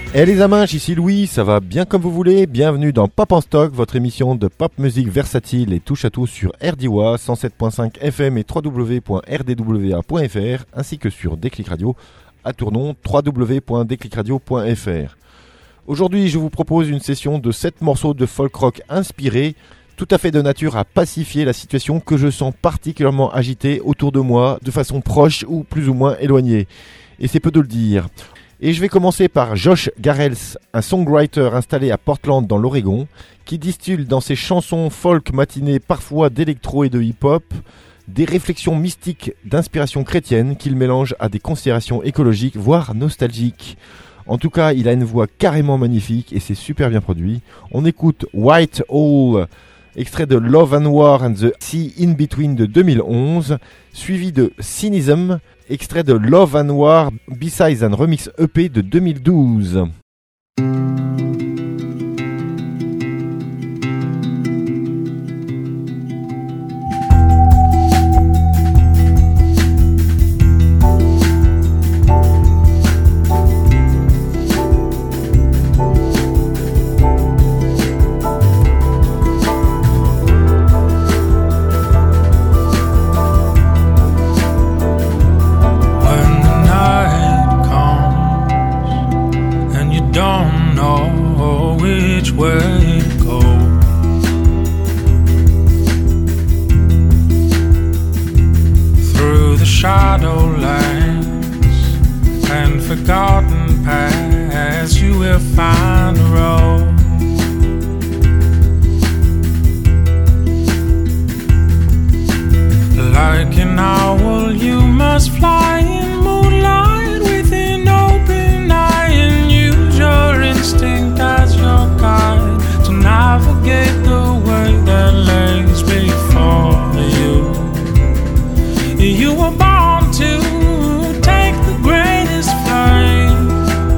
Et les aminches, ici Louis, ça va bien comme vous voulez. Bienvenue dans Pop en Stock, votre émission de pop musique versatile et touche à tout sur RDWA 107.5 FM et www.rdwa.fr ainsi que sur Déclic Radio à Tournon www.déclicradio.fr. Aujourd'hui, je vous propose une session de 7 morceaux de folk rock inspirés, tout à fait de nature à pacifier la situation que je sens particulièrement agitée autour de moi, de façon proche ou plus ou moins éloignée. Et c'est peu de le dire. Et je vais commencer par Josh Garrels, un songwriter installé à Portland dans l'Oregon, qui distille dans ses chansons folk matinées parfois d'électro et de hip-hop, des réflexions mystiques d'inspiration chrétienne qu'il mélange à des considérations écologiques, voire nostalgiques. En tout cas, il a une voix carrément magnifique et c'est super bien produit. On écoute White Hole, extrait de Love and War and the Sea in Between de 2011, suivi de Cynism, extrait de Love and War B-Sides and Remix EP de 2012. Shadowlands and forgotten paths, you will find a road. Like an owl, you must fly in moonlight with an open eye and use your instinct as your guide to navigate the way that lays before you. You were born to take the greatest flight.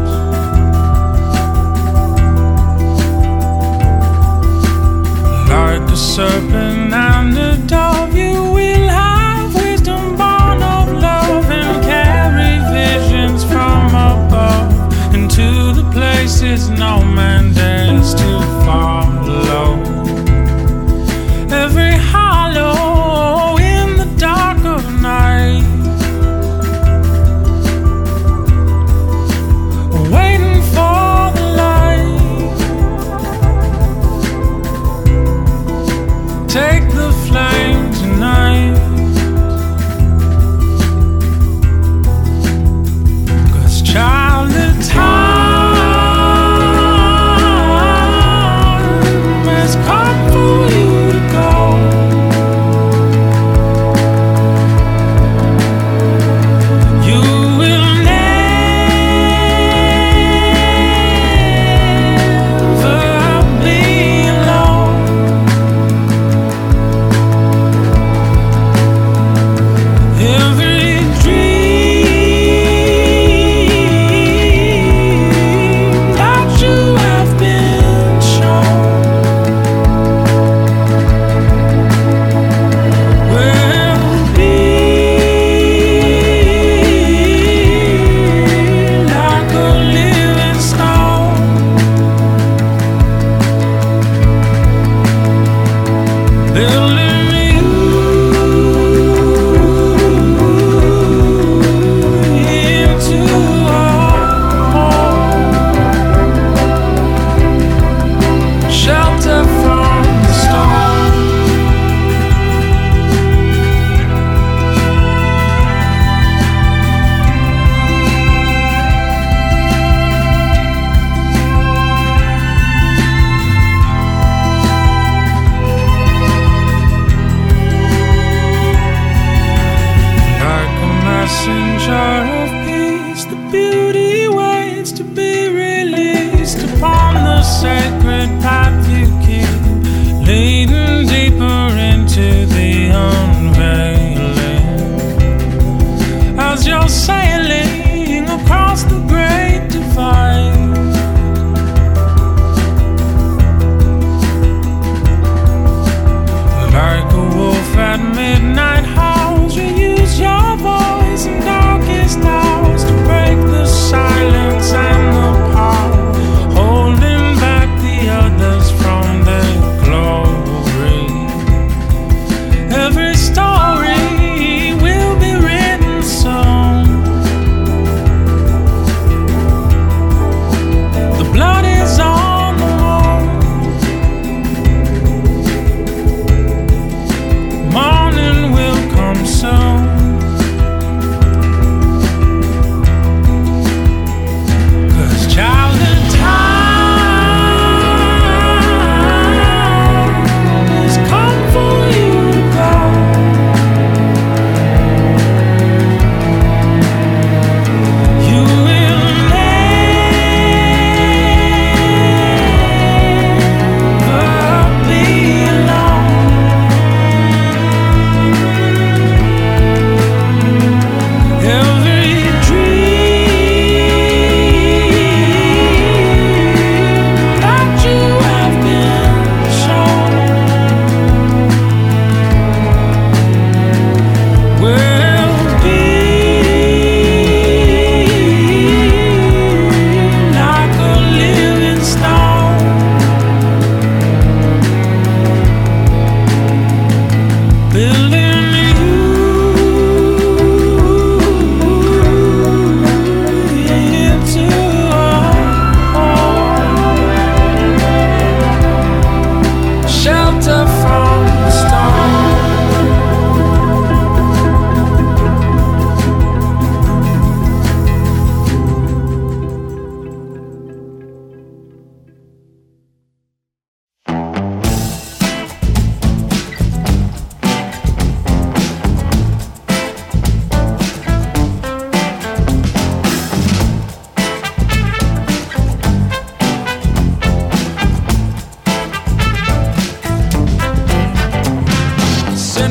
Like a serpent and a dove, you will have wisdom born of love and carry visions from above into the places no man dares to follow. Every hollow in the dark of night, waiting for the light. Take the flame tonight, 'cause child, the time has come for you to go.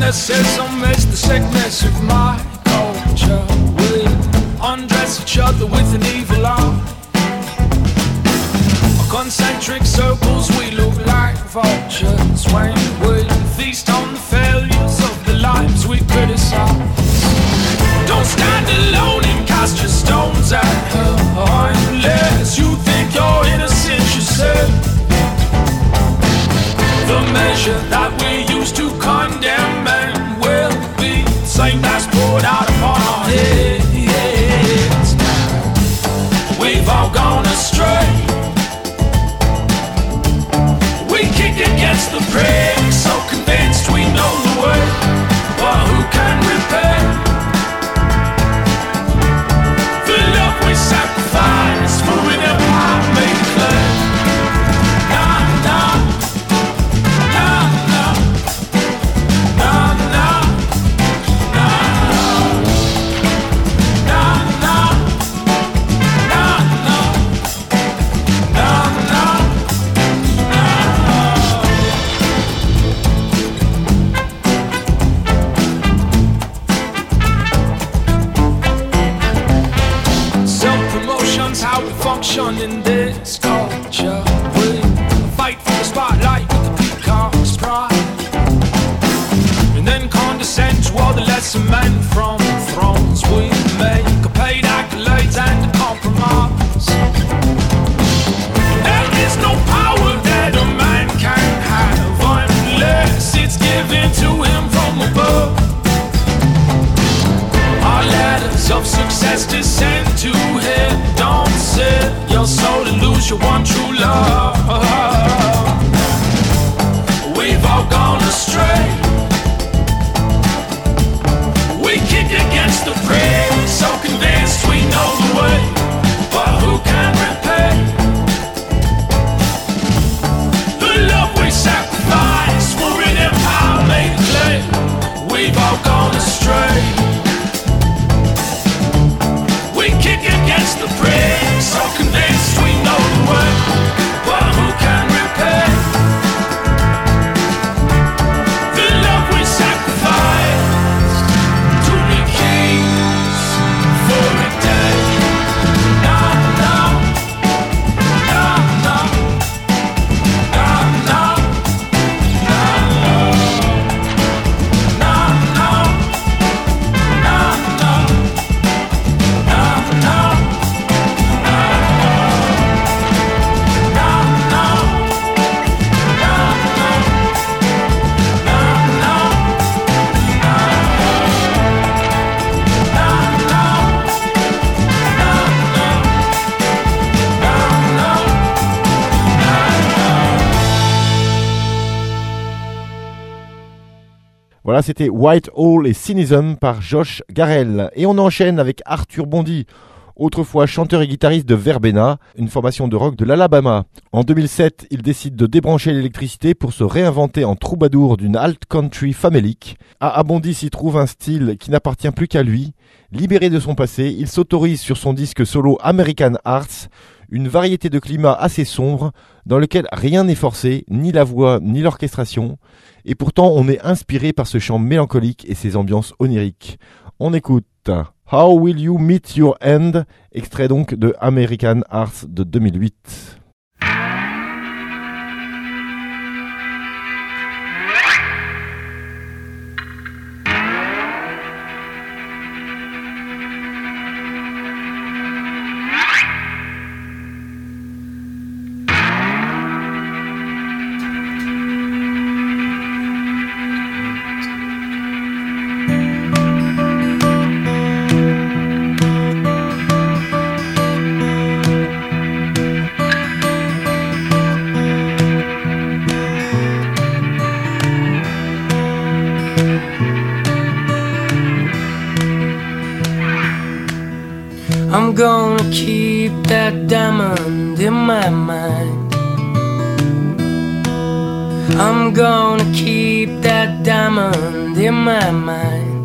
racism is the sickness of my culture. We undress each other with an evil eye. Concentric circles, we look like vultures when we feast on the failures of the lives we criticize. Don't stand alone and cast your stones at her unless you think you're innocent yourself. The measure that we use to condemn men will be the same that's poured out upon our heads. We've all gone astray. We kick against the prick, so convinced we know the way, but who can repair the love we sacrifice for an empire made clear? Nah, nah, nah, nah, nah, nah, nah, nah, nah, nah, nah, nah. How we function in this culture. We fight for the spotlight with the peacock's pride, and then condescend to all the lesser men from thrones. We make a paid accolades and a compromise. There is no power that a man can have unless it's given to him from above. Our ladders of success descend to him. Don't sell your soul and lose your one true love. We've all gone astray. We kick against the prick, so convinced we know the way, but who can repay the love we sacrifice for an empire made clay? We've all gone astray. We kick against the prick, so convinced we know the way, but who can repay the love we sacrificed to be kings for a day? Nah, nah, nah, nah, nah, nah, nah, nah, nah, Voilà, c'était White Hole et Cynism par Josh Garrel. Et on enchaîne avec Arthur Bondy, autrefois chanteur et guitariste de Verbena, une formation de rock de l'Alabama. En 2007, il décide de débrancher l'électricité pour se réinventer en troubadour d'une alt country famélique. À Bondy s'y trouve un style qui n'appartient plus qu'à lui. Libéré de son passé, il s'autorise sur son disque solo American Arts une variété de climats assez sombres dans lequel rien n'est forcé, ni la voix ni l'orchestration. Et pourtant, on est inspiré par ce chant mélancolique et ses ambiances oniriques. On écoute How Will You Meet Your End, extrait donc de American Arts de 2008. I'm gonna keep that diamond in my mind. I'm gonna keep that diamond in my mind.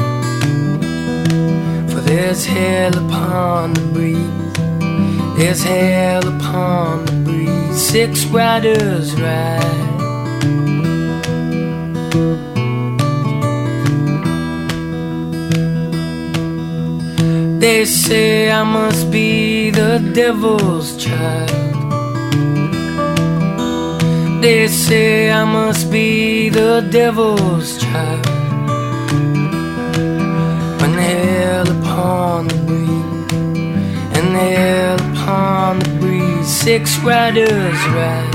For there's hell upon the breeze, there's hell upon the breeze. 6 riders ride. They say I must be the devil's child. They say I must be the devil's child. When hell upon the breeze, and hell upon the breeze, 6 riders ride.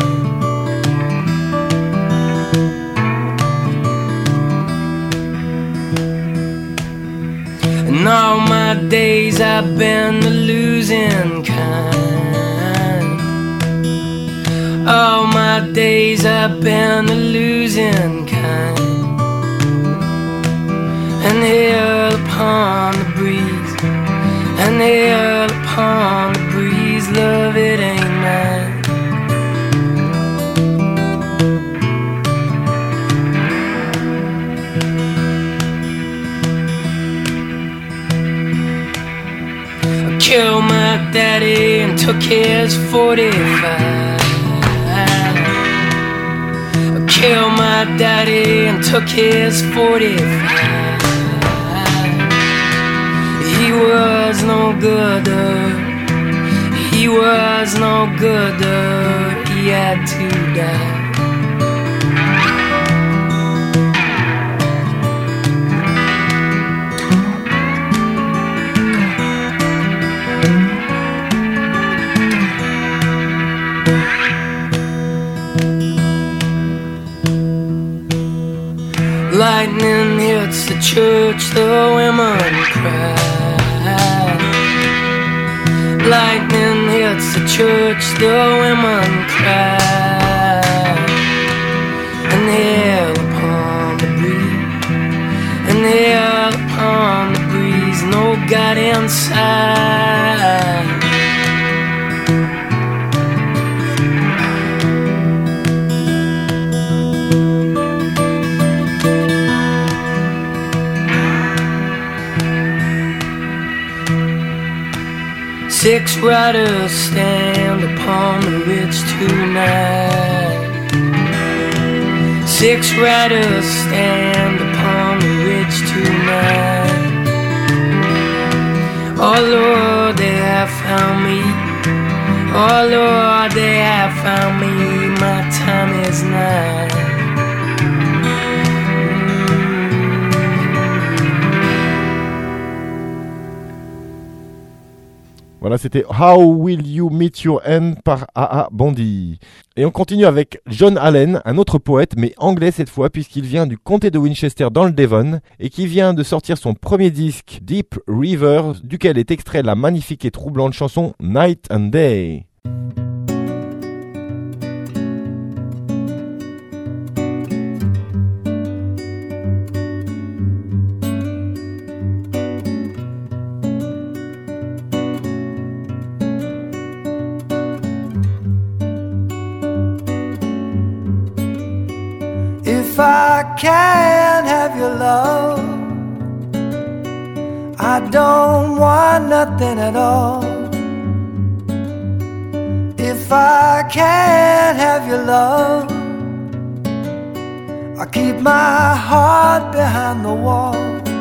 And all my days I've been the losing kind. All my days I've been the losing kind. And hell upon the breeze, and hell upon the breeze, love it ain't mine. Killed my daddy and took his 45. Killed my daddy and took his 45. He was no good, he was no good, he had to die. Lightning hits the church, the women cry. Lightning hits the church, the women cry. And hell upon the breeze, and hell upon the breeze, no God inside. Six riders stand upon the ridge tonight. Six riders stand upon the ridge tonight. Oh Lord, they have found me. Oh Lord, they have found me. My time is nigh. Voilà, c'était How Will You Meet Your End par A.A. Bondi. Et on continue avec John Allen, un autre poète, mais anglais cette fois, puisqu'il vient du comté de Winchester dans le Devon, et qui vient de sortir son premier disque, Deep River, duquel est extrait la magnifique et troublante chanson Night and Day. If I can't have your love, I don't want nothing at all. If I can't have your love, I keep my heart behind the wall.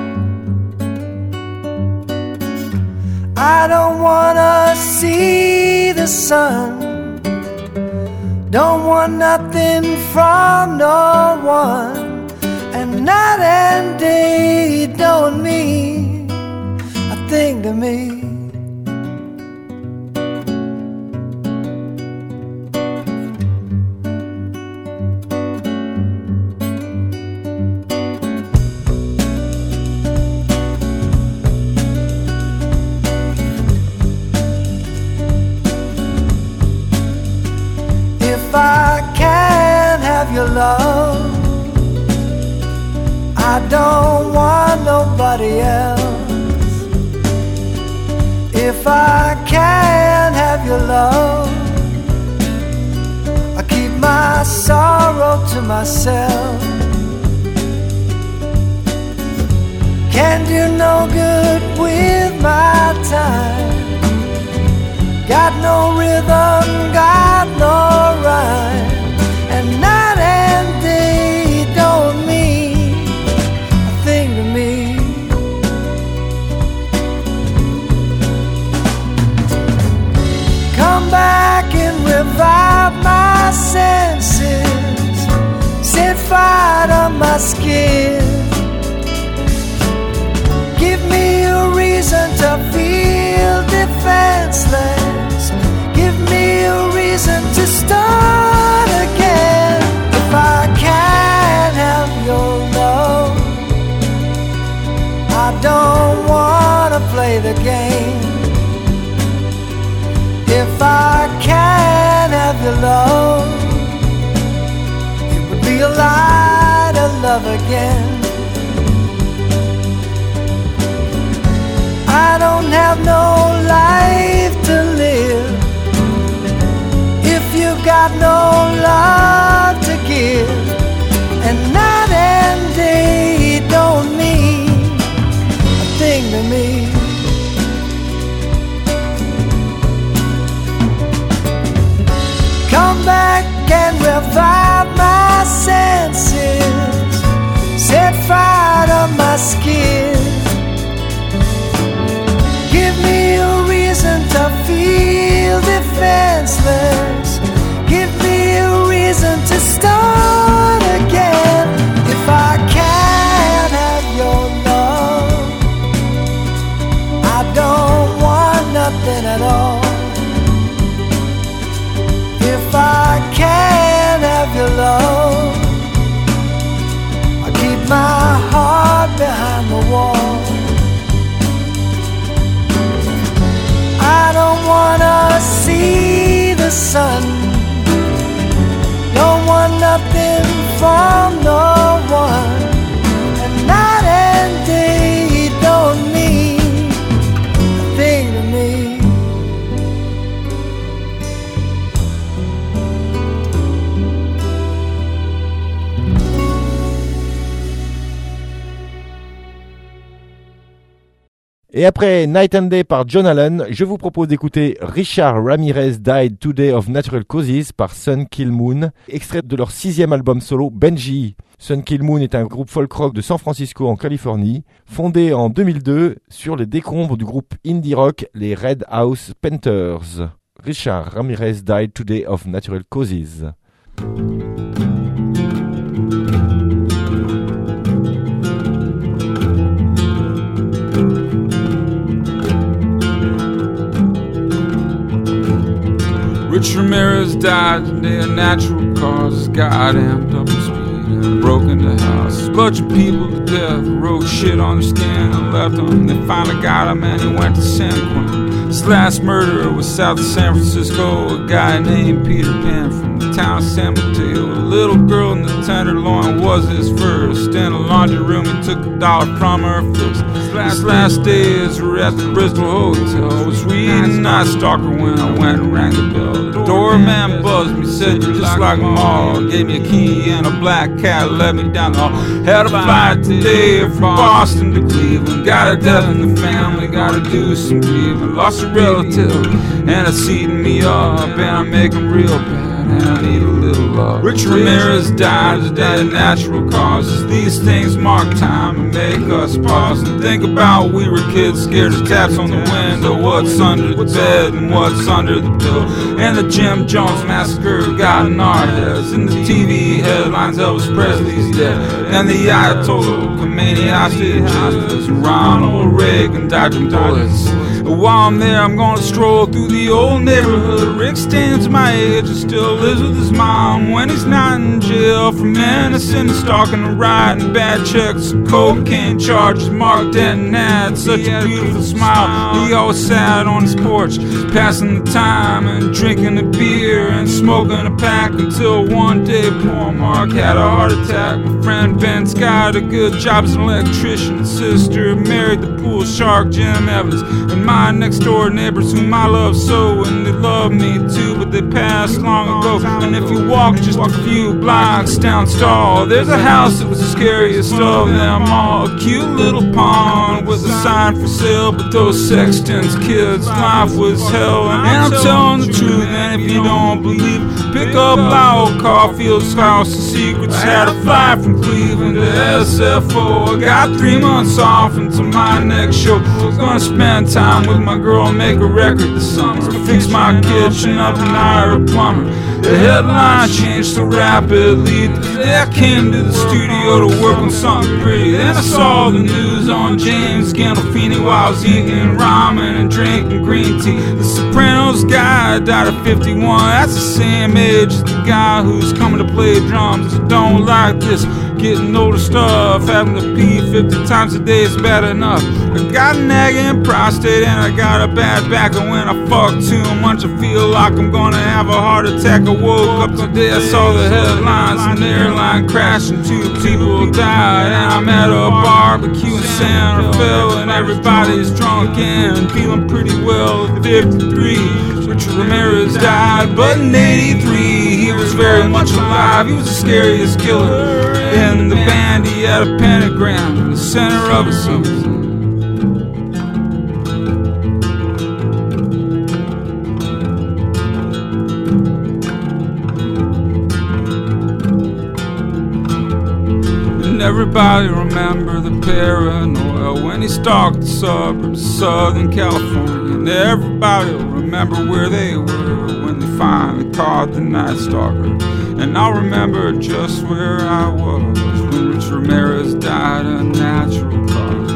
I don't wanna see the sun, don't want nothing from no one, and night and day don't mean a thing to me. If I can't have your love, I don't want nobody else. If I can't have your love, I keep my sorrow to myself. Can't do no good with my time. Got no rhythm, got no rhyme, and night and day don't mean a thing to me. fight on my skin. Give me a reason to feel defenseless. Give me a reason to start again. If I can't have your love, I don't wanna play the game. If I can't have your love, it would be a lie to love again. I don't have no life to live if you got no love to give. And night and day don't mean a thing to me. Come back and revive my senses, set fire to my skin. Give me a reason to feel defenseless. Give me a reason to start again. If I can't have your love, I don't want nothing at all. If I can't have your love, I keep my heart behind the wall. I don't wanna see the sun. Don't want nothing from no one. And night and day don't mean a thing to me. Et après Night and Day par John Allen, je vous propose d'écouter Richard Ramirez Died Today of Natural Causes par Sun Kil Moon, extrait de leur 6e album solo Benji. Sun Kil Moon est un groupe folk rock de San Francisco en Californie, fondé en 2002 sur les décombres du groupe indie rock les Red House Painters. Richard Ramirez Died Today of Natural Causes. Rich Ramirez died today of natural causes. Got amped up in speed and broke into house. A bunch of people to death, wrote shit on their skin and left them. They finally got him and he went to San Quentin. His last murderer was south of San Francisco, a guy named Peter Pan from the town of San Mateo. A little girl in the Tenderloin was his first. In a laundry room he took $1 from her fist. His last days were at the Bristol Hotel. I was reading Night Stalker when I went and rang the bell. The doorman buzzed me, said you're just like them all. Gave me a key and a black cat, let me down the hall. Had a flight today from Boston to Cleveland. Got a death in the family, gotta do some grieving. Lost a relative and it's eating me up, and I'm making real bad. And I need a little love. Rich Ramirez died today of natural causes. These things mark time and make us pause and think about we were kids scared of taps on the window. What's under the bed and what's under the pillow. And the Jim Jones massacre got in our heads. And the TV headlines, Elvis Presley's dead. And the Ayatollah Khomeini hostages. Ronald Reagan dodging bullets. While I'm there, I'm gonna stroll through the old neighborhood. Rick stands my age and still lives with his mom when he's not in jail for menacing and stalking and writing bad checks, cocaine charges. Mark Denton had such a beautiful smile. He always sat on his porch, passing the time and drinking a beer and smoking a pack until one day poor Mark had a heart attack. My friend Ben's got a good job as an electrician. His sister married the pool shark Jim Evans. And my next door neighbors whom I love so, and they love me too, but they passed long ago. And if you walk just a few blocks down Stall, there's a house that was the scariest of them all. A cute little pond with a sign for sale, but those Sexton's kids' life was hell. And I'm telling the truth, and if you don't believe it, pick up Lyle Caulfield's House of Secrets. Had a flight from Cleveland to SFO. I got 3 months off until my next show. I was gonna spend time along with my girl and make a record this summer. Fix my kitchen up and hire a plumber. The headline changed so rapidly. Today I came to the studio to work on something pretty. Then I saw the news on James Gandolfini while I was eating ramen and drinking green tea. The Sopranos guy died at 51. That's the same age as the guy who's coming to play drums. I don't like this getting older stuff. Having to pee 50 times a day is bad enough. I got a nagging prostate and I got a bad back. And when I fuck too much I feel like I'm gonna have a heart attack. I woke up today, I saw the headlines. An airline crash and 2 people died. And I'm at a barbecue in Santa Fe and everybody's drunk and feeling pretty well. At 53, Richard Ramirez died, but in 83 he was very much alive. He was the scariest killer in the band. He had a pentagram in the center of his song. Everybody remember the paranoia when he stalked the suburbs of Southern California. And everybody will remember where they were when they finally caught the Night Stalker. And I'll remember just where I was when Rich Ramirez died of natural causes.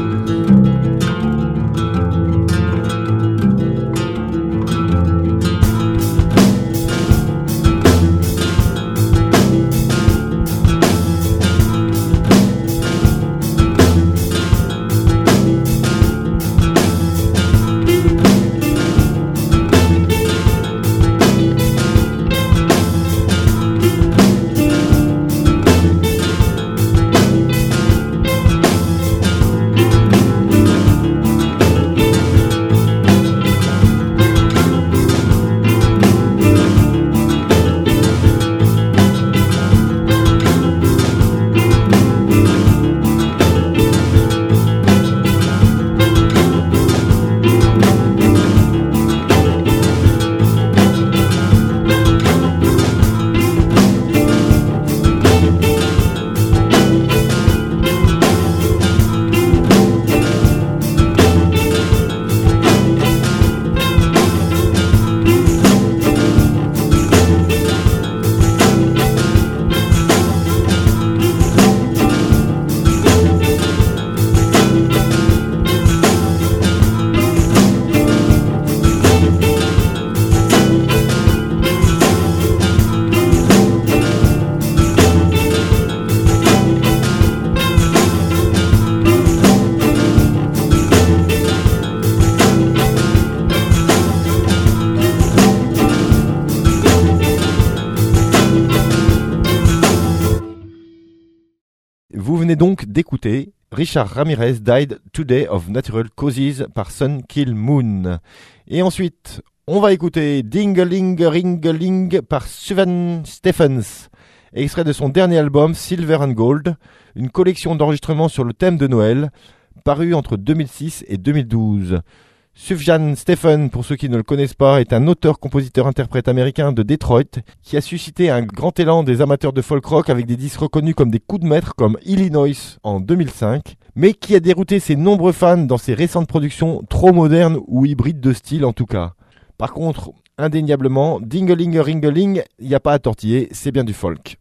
Vous venez donc d'écouter Richard Ramirez Died Today of Natural Causes par Sun Kill Moon. Et ensuite, on va écouter Ding-a-ling Ring-a-ling par Sufjan Stevens, extrait de son dernier album Silver and Gold, une collection d'enregistrements sur le thème de Noël, paru entre 2006 et 2012. Sufjan Stevens, pour ceux qui ne le connaissent pas, est un auteur-compositeur-interprète américain de Detroit qui a suscité un grand élan des amateurs de folk rock avec des disques reconnus comme des coups de maître comme Illinois en 2005, mais qui a dérouté ses nombreux fans dans ses récentes productions trop modernes ou hybrides de style en tout cas. Par contre, indéniablement, Ding-a-ling Ring-a-ling, il n'y a pas à tortiller, c'est bien du folk.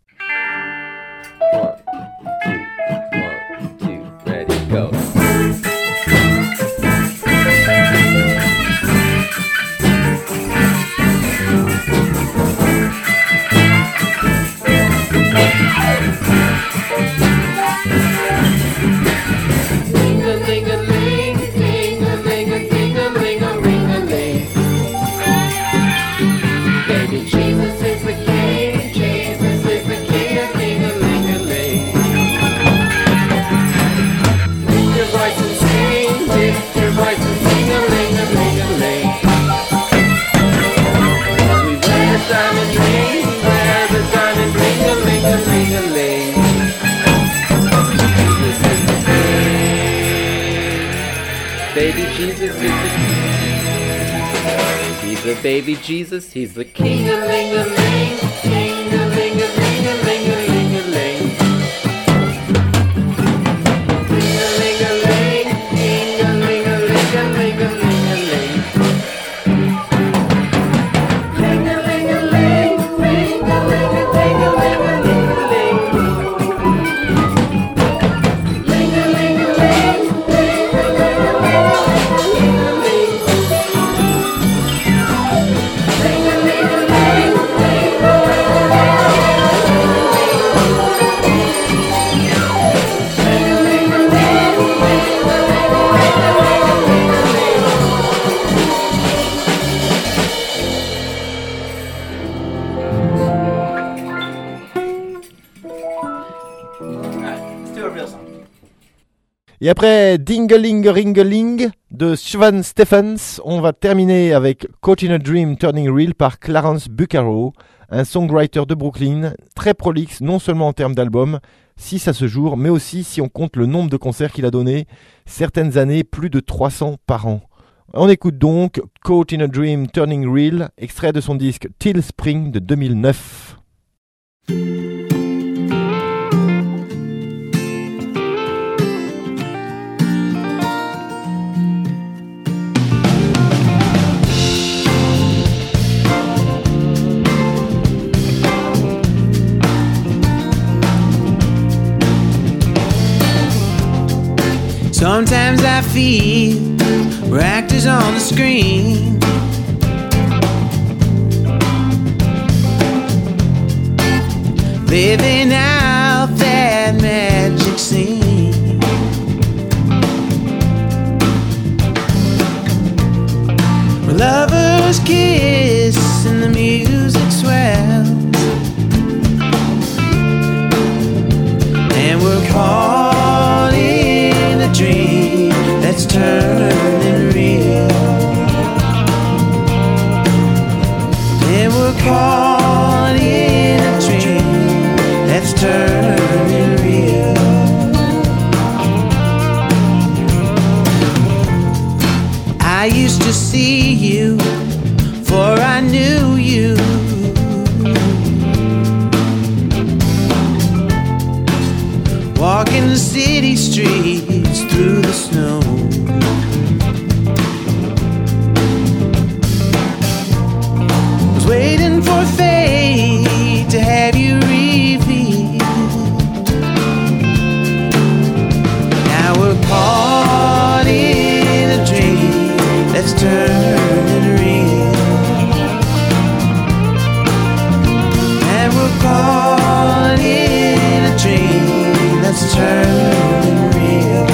1, 2, 1, 2, ready, go. Baby Jesus, he's the king-a-ling-a-ling, king-a-ling-a-ling-a-ling-a-ling-a-ling. King-a-ling-a-ling, king-a-ling-a-ling-a-ling-a-ling-a-ling. do a real song. Et après Dingeling Ringeling de Swan Stephens, on va terminer avec Caught in a Dream Turning Real par Clarence Bucaro, un songwriter de Brooklyn, très prolixe non seulement en termes d'albums, 6 à ce jour, mais aussi si on compte le nombre de concerts qu'il a donné, certaines années plus de 300 par an. On écoute donc Caught in a Dream Turning Real, extrait de son disque Till Spring de 2009. Sometimes I feel we're actors on the screen, living out that magic scene. Where lovers kiss and the music swells, and we're caught in a dream that's turning real. And we're caught in a dream that's turning real. I used to see you, for I knew you. Walking the city streets through the snow. Was waiting for fate to have you revealed. Now we're caught in a dream that's turning real. And we're caught in a dream that's turning real.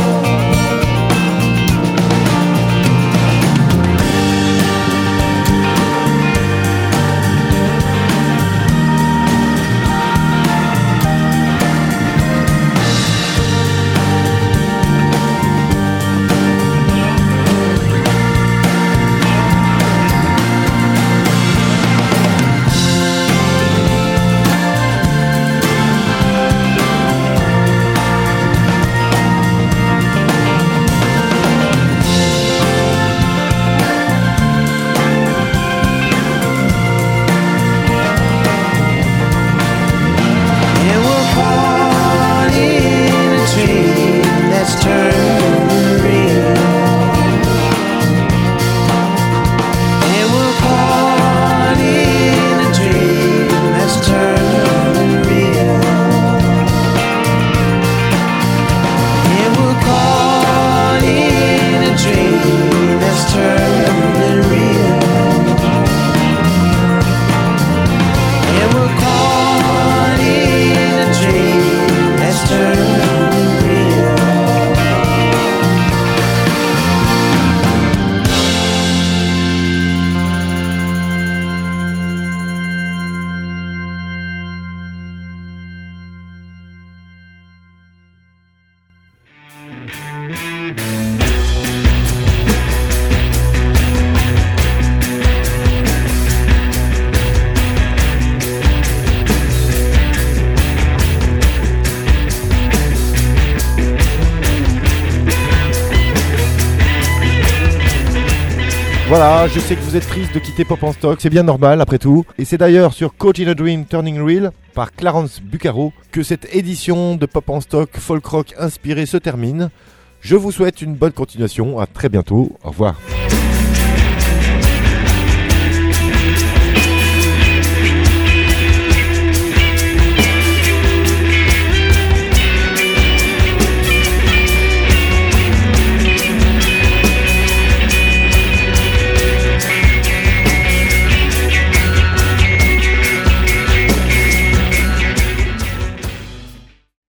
Voilà, je sais que vous êtes triste de quitter Pop en Stock, c'est bien normal après tout. Et c'est d'ailleurs sur Caught in a Dream Turning Real par Clarence Bucaro que cette édition de Pop en Stock folk rock inspiré se termine. Je vous souhaite une bonne continuation, à très bientôt, au revoir.